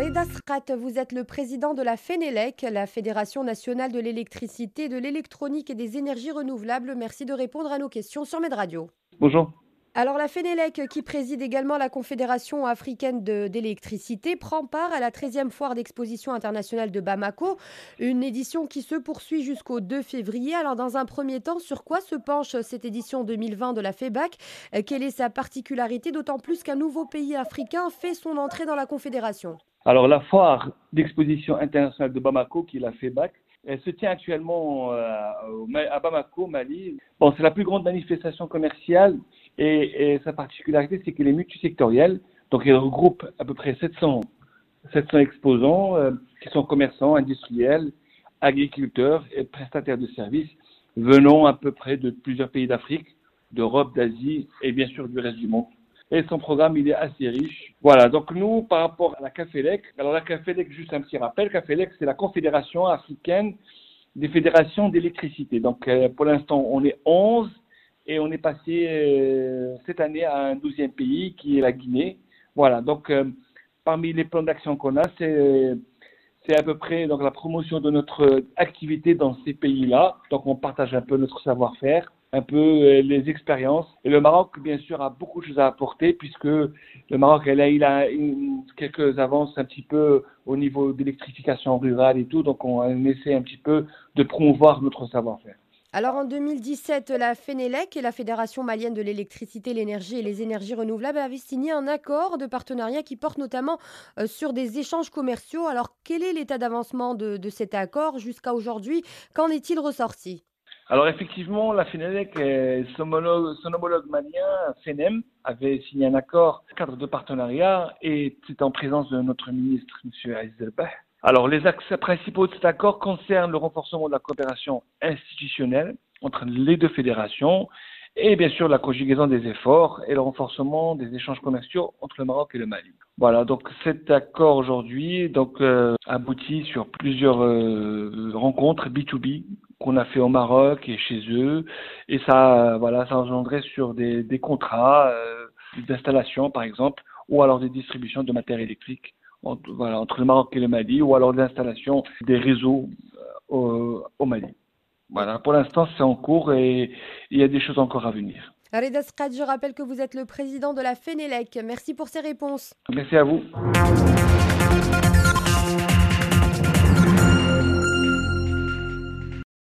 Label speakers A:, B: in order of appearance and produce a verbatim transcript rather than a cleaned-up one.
A: Reda Srat, vous êtes le président de la Fénélec, la Fédération nationale de l'électricité, de l'électronique et des énergies renouvelables. Merci de répondre à nos questions sur Med Radio.
B: Bonjour.
A: Alors la Fénélec, qui préside également la Confédération africaine de- d'électricité, prend part à la treizième foire d'exposition internationale de Bamako, une édition qui se poursuit jusqu'au deux février. Alors dans un premier temps, sur quoi se penche cette édition deux mille vingt de la FEBAC? Euh, Quelle est sa particularité, d'autant plus qu'un nouveau pays africain fait son entrée dans la Confédération?
B: Alors, la foire d'exposition internationale de Bamako, qui est la FEBAC, elle se tient actuellement euh, au Ma- à Bamako, Mali. Bon, c'est la plus grande manifestation commerciale et, et sa particularité, c'est qu'elle est multisectorielle. Donc, elle regroupe à peu près sept cents, sept cents exposants euh, qui sont commerçants, industriels, agriculteurs et prestataires de services venant à peu près de plusieurs pays d'Afrique, d'Europe, d'Asie et bien sûr du reste du monde. Et son programme, il est assez riche. Voilà, donc nous, par rapport à la CAFELEC, alors la CAFELEC, juste un petit rappel, CAFELEC, c'est la Confédération africaine des fédérations d'électricité. Donc euh, pour l'instant, on est onze et on est passé euh, cette année à un douzième pays qui est la Guinée. Voilà, donc euh, parmi les plans d'action qu'on a, c'est c'est à peu près donc la promotion de notre activité dans ces pays-là. Donc on partage un peu notre savoir-faire, un peu euh, les expériences. Et le Maroc, bien sûr, a beaucoup de choses à apporter puisque le Maroc, elle a, il a une- quelques avances un petit peu au niveau d'électrification rurale et tout. Donc on, on essaie un petit peu de promouvoir notre savoir-faire.
A: Alors en deux mille dix-sept, la Fénélec et la Fédération malienne de l'électricité, l'énergie et les énergies renouvelables avaient signé un accord de partenariat qui porte notamment euh, sur des échanges commerciaux. Alors quel est l'état d'avancement de, de cet accord jusqu'à aujourd'hui? Qu'en est-il ressorti?
B: Alors effectivement, la FENELEC et son homologue, son homologue malien, FENEM, avait signé un accord cadre de partenariat et c'est en présence de notre ministre, M. Aziz Elbah. Alors les axes principaux de cet accord concernent le renforcement de la coopération institutionnelle entre les deux fédérations et bien sûr la conjugaison des efforts et le renforcement des échanges commerciaux entre le Maroc et le Mali. Voilà, donc cet accord aujourd'hui donc euh, aboutit sur plusieurs euh, rencontres B deux B qu'on a fait au Maroc et chez eux, et ça, voilà, ça a engendré sur des, des contrats euh, d'installation, par exemple, ou alors des distributions de matériel électrique entre, voilà, entre le Maroc et le Mali, ou alors l'installation des réseaux euh, au, au Mali. Voilà, pour l'instant, c'est en cours et il y a des choses encore à venir.
A: Reda Srat, je rappelle que vous êtes le président de la Fénélec. Merci pour ces réponses.
B: Merci à vous.